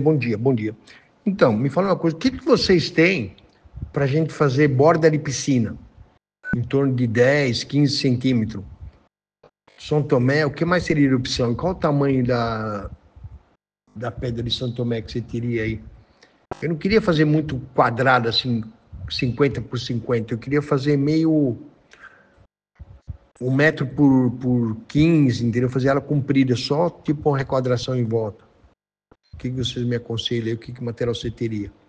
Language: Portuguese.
bom dia, bom dia. Então, me fala uma coisa, o que vocês têm para a gente fazer borda de piscina? Em torno de 10, 15 centímetros. São Tomé, o que mais seria erupção? Qual o tamanho da pedra de São Tomé que você teria aí? Eu não queria fazer muito quadrado, assim, 50 por 50. Eu queria fazer meio 1 metro por 15, entendeu? Fazer ela comprida, só tipo uma requadração em volta. O que vocês me aconselham aí? Que material você teria?